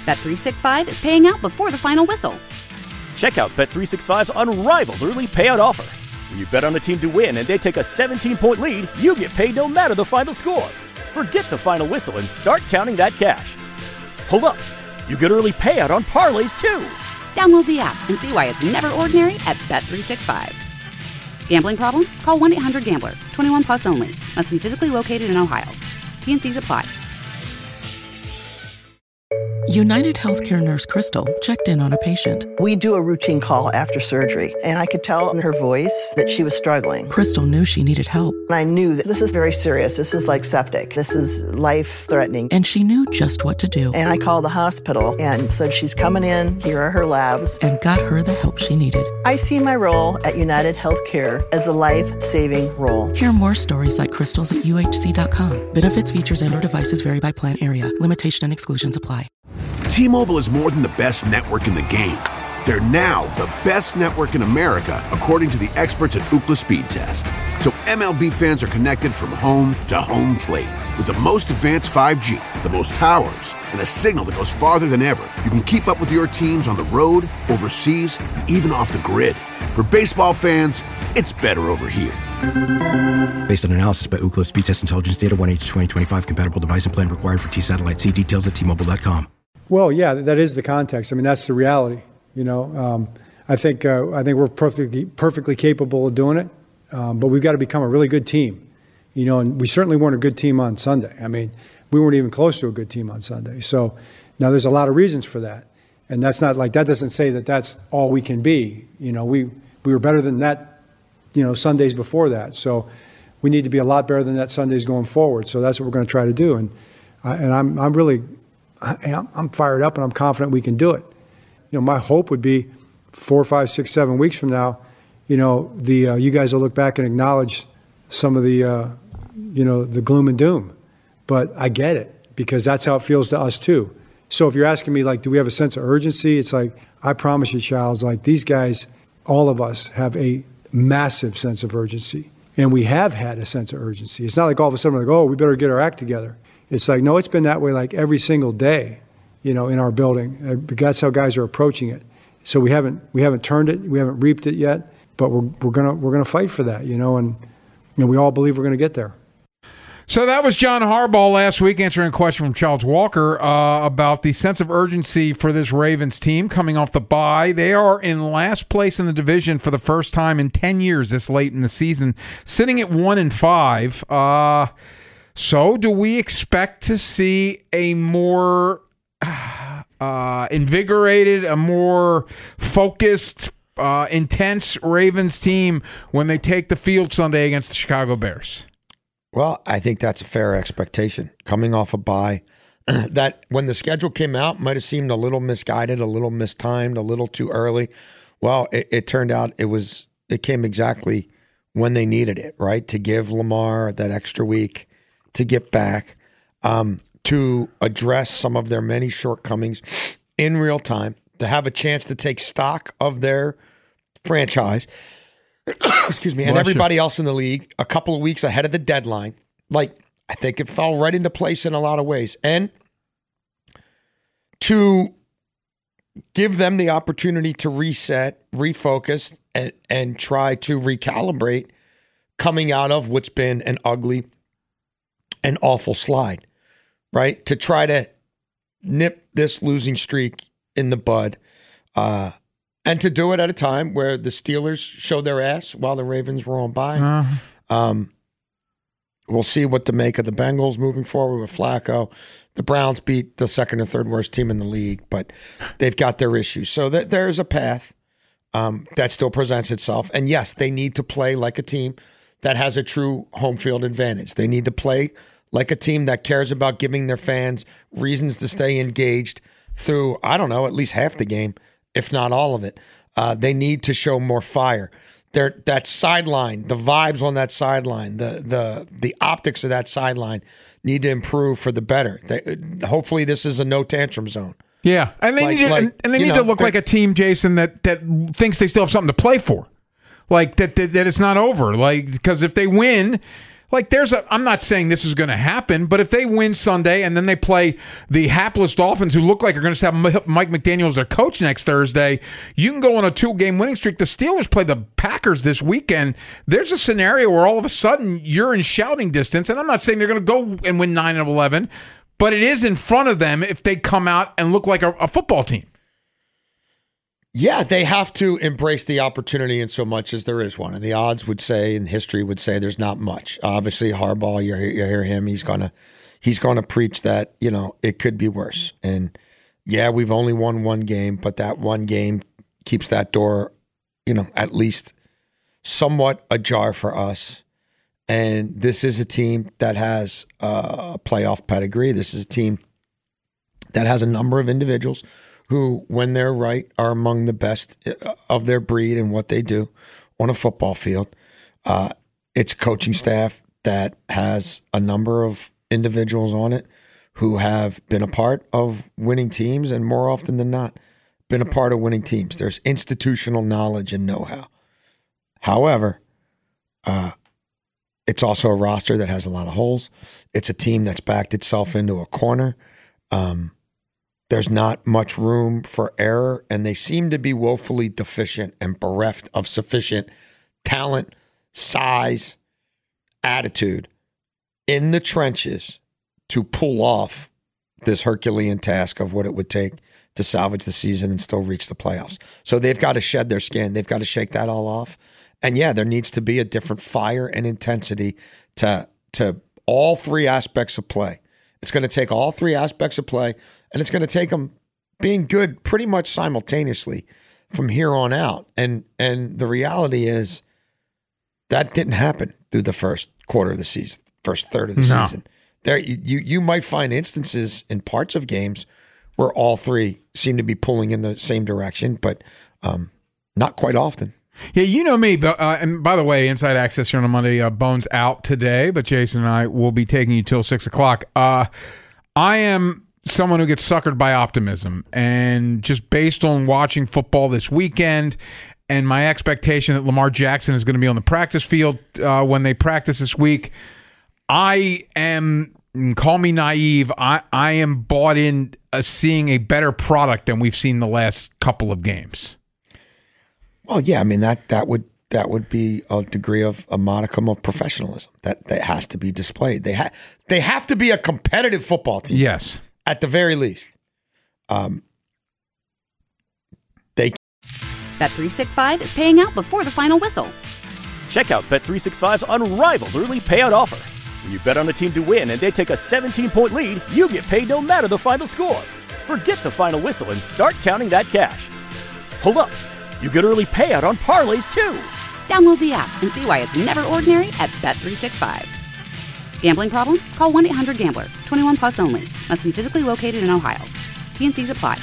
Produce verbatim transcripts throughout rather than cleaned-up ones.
Bet three sixty-five is paying out before the final whistle. Check out Bet three sixty-five's unrivaled early payout offer. When you bet on a team to win and they take a seventeen-point lead, you get paid no matter the final score. Forget the final whistle and start counting that cash. Hold up. You get early payout on parlays, too. Download the app and see why it's never ordinary at Bet three sixty-five. Gambling problem? Call one eight hundred gambler. twenty-one plus only. Must be physically located in Ohio. T N Cs apply. United Healthcare nurse Crystal checked in on a patient. We do a routine call after surgery, and I could tell in her voice that she was struggling. Crystal knew she needed help. And I knew that this is very serious. This is like septic. This is life-threatening. And she knew just what to do. And I called the hospital and said, she's coming in. Here are her labs. And got her the help she needed. I see my role at United Healthcare as a life-saving role. Hear more stories like Crystal's at U H C dot com. Benefits, features, and or devices vary by plan area. Limitation and exclusions apply. T-Mobile is more than the best network in the game. They're now the best network in America, according to the experts at Ookla Speed Test. So M L B fans are connected from home to home plate. With the most advanced five G, the most towers, and a signal that goes farther than ever, you can keep up with your teams on the road, overseas, and even off the grid. For baseball fans, it's better over here. Based on analysis by Ookla Speed Test Intelligence Data, one H twenty twenty-five compatible device and plan required for T-Satellite. See details at T Mobile dot com. Well, yeah, that is the context. I mean, that's the reality. You know, um, I think uh, I think we're perfectly perfectly capable of doing it, um, but we've got to become a really good team. You know, and we certainly weren't a good team on Sunday. I mean, we weren't even close to a good team on Sunday. So now there's a lot of reasons for that, and that's not like that doesn't say that that's all we can be. You know, we we were better than that. You know, Sundays before that. So we need to be a lot better than that Sundays going forward. So that's what we're going to try to do, and I, and I'm I'm really. I'm fired up and I'm confident we can do it. You know, my hope would be four, five, six, seven weeks from now, you know, the uh, you guys will look back and acknowledge some of the, uh, you know, the gloom and doom. But I get it because that's how it feels to us too. So if you're asking me, like, do we have a sense of urgency? It's like, I promise you, Charles, like these guys, all of us have a massive sense of urgency. And we have had a sense of urgency. It's not like all of a sudden we're like, oh, we better get our act together. It's like, no, it's been that way like every single day, you know, in our building. That's how guys are approaching it. So we haven't we haven't turned it, we haven't reaped it yet, but we're we're gonna we're gonna fight for that, you know, and you know, we all believe we're gonna get there. So that was John Harbaugh last week answering a question from Charles Walker uh, about the sense of urgency for this Ravens team coming off the bye. They are in last place in the division for the first time in ten years this late in the season, sitting at one and five. Uh, So do we expect to see a more uh, invigorated, a more focused, uh, intense Ravens team when they take the field Sunday against the Chicago Bears? Well, I think that's a fair expectation. Coming off a bye, that when the schedule came out might have seemed a little misguided, a little mistimed, a little too early. Well, it, it turned out it was it came exactly when they needed it, right? To give Lamar that extra week to get back, um, to address some of their many shortcomings in real time, to have a chance to take stock of their franchise, excuse me, and everybody else in the league a couple of weeks ahead of the deadline. Like, I think it fell right into place in a lot of ways. And to give them the opportunity to reset, refocus, and, and try to recalibrate coming out of what's been an ugly an awful slide, right? To try to nip this losing streak in the bud, uh, and to do it at a time where the Steelers showed their ass while the Ravens were on bye. Uh-huh. Um, we'll see what to make of the Bengals moving forward with Flacco. The Browns beat the second or third worst team in the league, but they've got their issues. So th- there's a path um, that still presents itself. And yes, they need to play like a team that has a true home field advantage. They need to play like a team that cares about giving their fans reasons to stay engaged through, I don't know, at least half the game, if not all of it. Uh, they need to show more fire. They're, that sideline, the vibes on that sideline, the the the optics of that sideline need to improve for the better. They, hopefully this is a no tantrum zone. Yeah, and they like, need to, like, and, and they need know, to look like a team, Jason, that, that thinks they still have something to play for. Like, that, that, that it's not over. Like, because if they win... Like, there's a, I'm not saying this is going to happen, but if they win Sunday and then they play the hapless Dolphins, who look like are going to have Mike McDaniel as their coach next Thursday, you can go on a two-game winning streak. The Steelers play the Packers this weekend. There's a scenario where all of a sudden you're in shouting distance, and I'm not saying they're going to go and win nine of eleven, but it is in front of them if they come out and look like a, a football team. Yeah, they have to embrace the opportunity in so much as there is one. And the odds would say, and history would say, there's not much. Obviously, Harbaugh, you hear, you hear him, he's gonna he's gonna preach that, you know, it could be worse. And yeah, we've only won one game, but that one game keeps that door, you know, at least somewhat ajar for us. And this is a team that has a playoff pedigree. This is a team that has a number of individuals who, when they're right, are among the best of their breed and what they do on a football field. Uh, it's a coaching staff that has a number of individuals on it who have been a part of winning teams and more often than not been a part of winning teams. There's institutional knowledge and know-how. However, uh, it's also a roster that has a lot of holes. It's a team that's backed itself into a corner. Um, There's not much room for error, and they seem to be woefully deficient and bereft of sufficient talent, size, attitude in the trenches to pull off this Herculean task of what it would take to salvage the season and still reach the playoffs. So they've got to shed their skin. They've got to shake that all off. And yeah, there needs to be a different fire and intensity to, to all three aspects of play. It's going to take all three aspects of play, and it's going to take them being good pretty much simultaneously from here on out. And and the reality is that didn't happen through the first quarter of the season, first third of the No. season. There, you you might find instances in parts of games where all three seem to be pulling in the same direction, but um, not quite often. Yeah, you know me. But, uh, and by the way, Inside Access here on a Monday, uh, Bones out today, but Jason and I will be taking you till six o'clock. Uh, I am someone who gets suckered by optimism, and just based on watching football this weekend and my expectation that Lamar Jackson is going to be on the practice field uh, when they practice this week, I am, call me naive, I, I am bought in uh, seeing a better product than we've seen the last couple of games. Well, yeah, I mean that that would that would be a degree of a modicum of professionalism that, that has to be displayed. They ha- they have to be a competitive football team. Yes, at the very least. Um, they Bet three sixty-five is paying out before the final whistle. Check out Bet three sixty-five's unrivaled early payout offer. When you bet on a team to win and they take a seventeen-point lead, you get paid no matter the final score. Forget the final whistle and start counting that cash. Hold up. You get early payout on parlays, too. Download the app and see why it's never ordinary at Bet three sixty-five. Gambling problem? Call one eight hundred gambler. twenty-one plus only. Must be physically located in Ohio. T N Cs apply.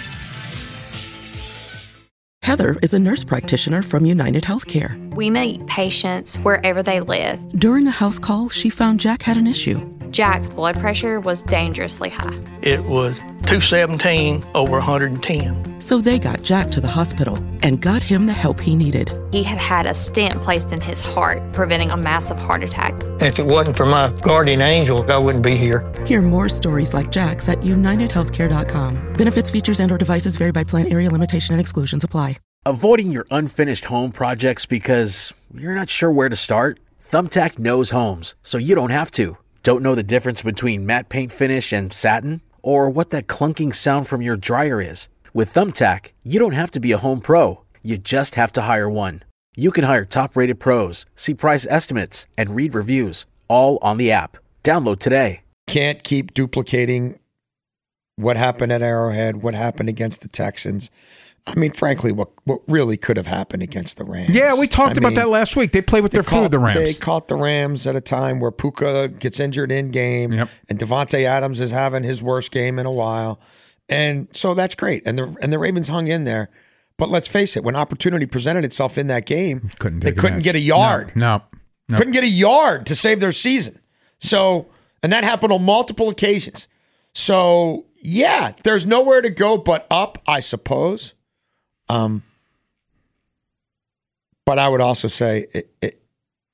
Heather is a nurse practitioner from United Healthcare. We meet patients wherever they live. During a house call, she found Jack had an issue. Jack's blood pressure was dangerously high. It was two seventeen over one hundred ten. So they got Jack to the hospital and got him the help he needed. He had had a stent placed in his heart, preventing a massive heart attack. If it wasn't for my guardian angel, I wouldn't be here. Hear more stories like Jack's at united healthcare dot com. Benefits, features, and or devices vary by plan, area, limitation, and exclusions apply. Avoiding your unfinished home projects because you're not sure where to start? Thumbtack knows homes, so you don't have to. Don't know the difference between matte paint finish and satin? Or what that clunking sound from your dryer is? With Thumbtack, you don't have to be a home pro. You just have to hire one. You can hire top-rated pros, see price estimates, and read reviews, all on the app. Download today. Can't keep duplicating what happened at Arrowhead, what happened against the Texans. I mean, frankly, what what really could have happened against the Rams. Yeah, we talked I about mean, that last week. They played with their caught, food, the Rams. They caught the Rams at a time where Puka gets injured in game, yep. and Devontae Adams is having his worst game in a while. And so that's great. And the and the Ravens hung in there. But let's face it, when opportunity presented itself in that game, couldn't they couldn't get a yard. No, no, no. Couldn't get a yard to save their season. So, and that happened on multiple occasions. So, yeah, there's nowhere to go but up, I suppose. Um, but I would also say it, it,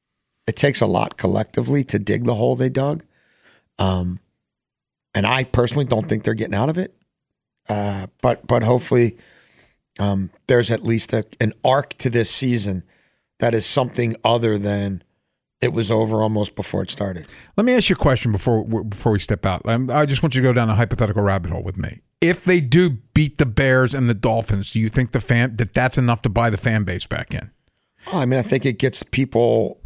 It takes a lot collectively to dig the hole they dug. Um, and I personally don't think they're getting out of it. Uh, but but hopefully um, there's at least a, an arc to this season that is something other than it was over almost before it started. Let me ask you a question before before we step out. Um, I just want you to go down a hypothetical rabbit hole with me. If they do beat the Bears and the Dolphins, do you think the fan that that's enough to buy the fan base back in? Oh, I mean, I think it gets people.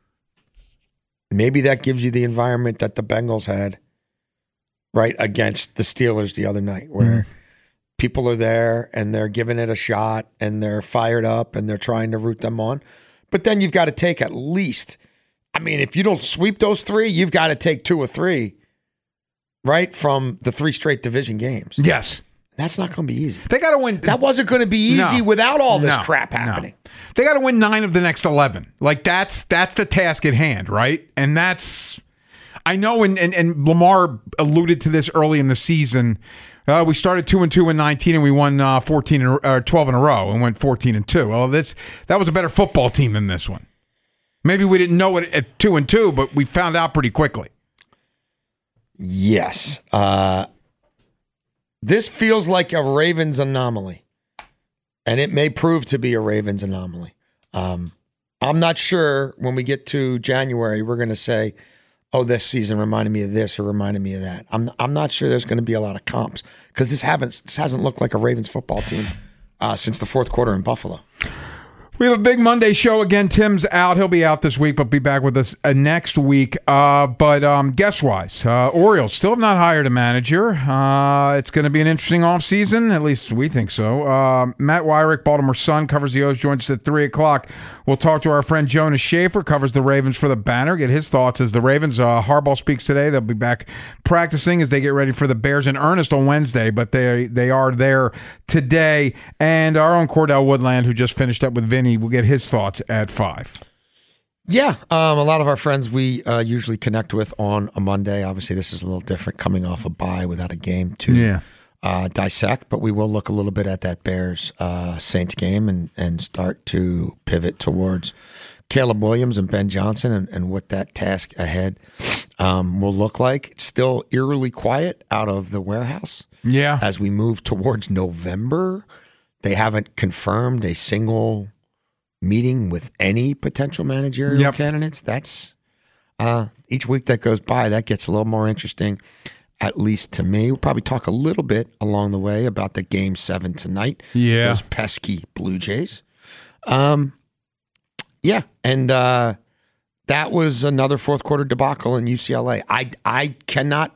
Maybe that gives you the environment that the Bengals had, right, against the Steelers the other night, where mm-hmm. people are there and they're giving it a shot and they're fired up and they're trying to root them on. But then you've got to take at least, I mean, if you don't sweep those three, you've got to take two or three, right, from the three straight division games. Yes. That's not going to be easy. They got to win. That wasn't going to be easy no, without all this no, crap happening. No. They got to win nine of the next eleven. Like, that's that's the task at hand, right? And that's, I know, and, and, and Lamar alluded to this early in the season. Uh, we started two and two in nineteen, and we won uh, fourteen or uh, twelve in a row, and went fourteen and two. Well, this that was a better football team than this one. Maybe we didn't know it at two and two, but we found out pretty quickly. Yes. Uh, this feels like a Ravens anomaly, and it may prove to be a Ravens anomaly. Um, I'm not sure when we get to January, we're going to say, oh, this season reminded me of this or reminded me of that. I'm I'm not sure there's going to be a lot of comps because this haven't this hasn't looked like a Ravens football team uh, since the fourth quarter in Buffalo. We have a big Monday show again. Tim's out. He'll be out this week, but be back with us uh, next week. Uh, but um, guess-wise, uh, Orioles still have not hired a manager. Uh, it's going to be an interesting offseason. At least we think so. Uh, Matt Wyrick, Baltimore Sun, covers the O's, joins us at three o'clock. We'll talk to our friend Jonas Schaefer, covers the Ravens for the Banner, get his thoughts as the Ravens. Uh, Harbaugh speaks today. They'll be back practicing as they get ready for the Bears in earnest on Wednesday, but they, they are there today. And our own Cordell Woodland, who just finished up with Vinny, we'll get his thoughts at five. Yeah, um, a lot of our friends we uh, usually connect with on a Monday. Obviously, this is a little different coming off a bye without a game to yeah. uh, dissect, but we will look a little bit at that Bears uh, Saints game and, and start to pivot towards Caleb Williams and Ben Johnson and, and what that task ahead um, will look like. It's still eerily quiet out of the warehouse. Yeah. As we move towards November, they haven't confirmed a single meeting with any potential managerial yep. candidates. That's uh, each week that goes by, that gets a little more interesting, at least to me. We'll probably talk a little bit along the way about the game seven tonight. Yeah. Those pesky Blue Jays. Um, yeah. And uh, that was another fourth quarter debacle in U C L A. I, I cannot,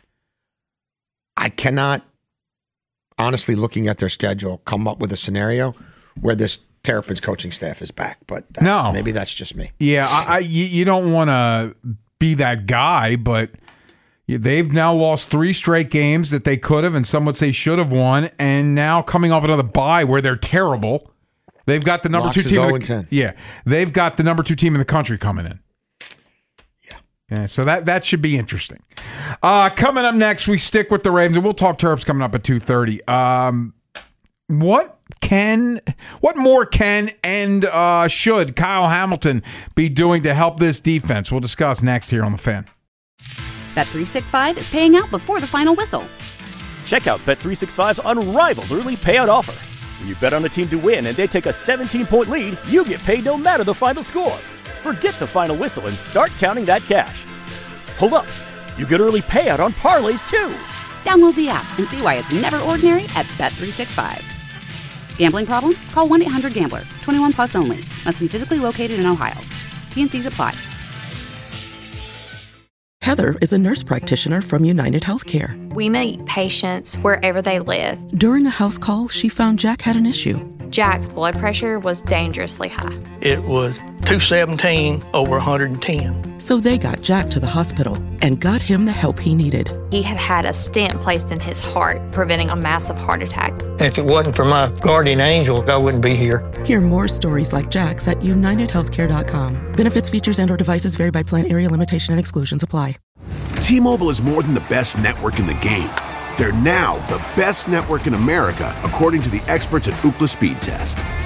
I cannot, honestly, looking at their schedule, come up with a scenario where this Terrapin's coaching staff is back, but that's, no. maybe that's just me. Yeah, I, I, you, you don't want to be that guy, but they've now lost three straight games that they could have, and some would say should have won, and now coming off another bye where they're terrible, they've got the number Locks two is team. oh In the, and ten. Yeah, they've got the number two team in the country coming in. Yeah, yeah. So that that should be interesting. Uh, coming up next, we stick with the Ravens, and we'll talk Terps coming up at two thirty. Um, what? Can what more can and uh, should Kyle Hamilton be doing to help this defense? We'll discuss next here on The Fan. Bet three sixty-five is paying out before the final whistle. Check out Bet three sixty-five's unrivaled early payout offer. When you bet on a team to win and they take a seventeen-point lead, you get paid no matter the final score. Forget the final whistle and start counting that cash. Hold up. You get early payout on parlays, too. Download the app and see why it's never ordinary at Bet three sixty-five. Gambling problem? Call one eight hundred gambler. twenty-one plus only. Must be physically located in Ohio. T N Cs apply. Heather is a nurse practitioner from United Healthcare. We meet patients wherever they live. During a house call, she found Jack had an issue. Jack's blood pressure was dangerously high. It was two seventeen over one hundred ten. So they got Jack to the hospital and got him the help he needed. He had had a stent placed in his heart, preventing a massive heart attack. If it wasn't for my guardian angel, I wouldn't be here. Hear more stories like Jack's at united healthcare dot com. Benefits, features, and or devices vary by plan, area, limitation, and exclusions apply. T-Mobile is more than the best network in the game. They're now the best network in America, according to the experts at Ookla Speed Test.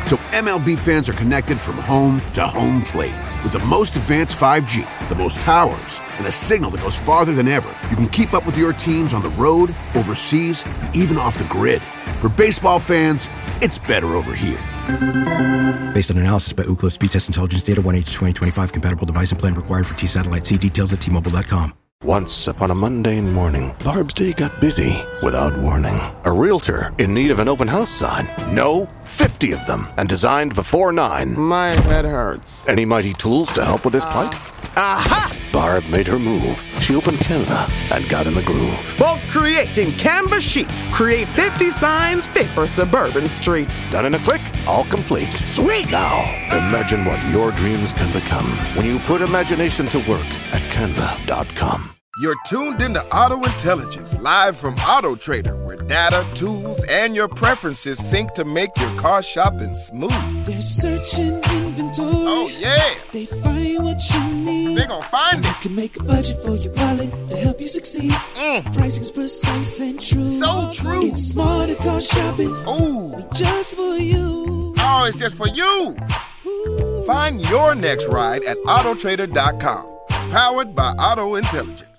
So M L B fans are connected from home to home plate. With the most advanced five G, the most towers, and a signal that goes farther than ever, you can keep up with your teams on the road, overseas, and even off the grid. For baseball fans, it's better over here. Based on analysis by Ookla Speed Test Intelligence Data, one H twenty twenty-five compatible device and plan required for T-Satellite. See details at T Mobile dot com. Once upon a mundane morning, Barb's day got busy without warning. A realtor in need of an open house sign. No, fifty of them, and designed before nine. My head hurts. Any mighty tools to help with this plight? Aha! Barb made her move. She opened Canva and got in the groove. Bulk creating Canva sheets. Create fifty signs fit for suburban streets. Done in a click, all complete. Sweet! Now, imagine what your dreams can become when you put imagination to work at canva dot com. You're tuned into Auto Intelligence, live from Auto Trader, where data, tools, and your preferences sync to make your car shopping smooth. They're searching inventory. Oh, yeah. They find what you need. They're gonna find and it. You can make a budget for your wallet to help you succeed. Mm. Pricing's precise and true. So true. It's smarter car shopping. Ooh. Just for you. Oh, it's just for you. Ooh. Find your next ride at Auto Trader dot com. Powered by Auto Intelligence.